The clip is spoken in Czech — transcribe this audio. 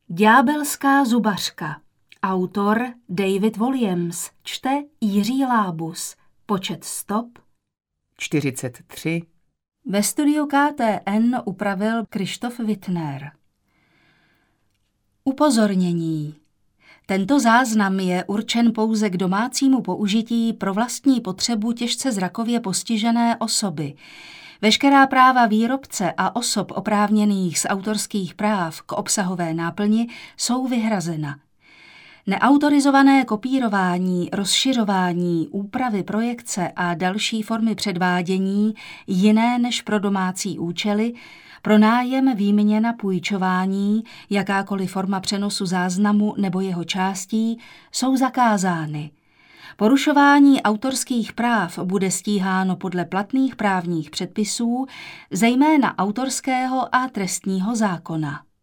Ďábelská zubařka. Autor David Walliams. Čte Jiří Lábus. Počet stop 43. Ve studiu KTN upravil Krištof Wittner. Upozornění. Tento záznam je určen pouze k domácímu použití pro vlastní potřebu těžce zrakově postižené osoby. Veškerá práva výrobce a osob oprávněných z autorských práv k obsahové náplni jsou vyhrazena. Neautorizované kopírování, rozšiřování, úpravy projekce a další formy předvádění jiné než pro domácí účely, pronájem, výměna, půjčování, jakákoliv forma přenosu záznamu nebo jeho částí jsou zakázány. Porušování autorských práv bude stíháno podle platných právních předpisů, zejména autorského a trestního zákona.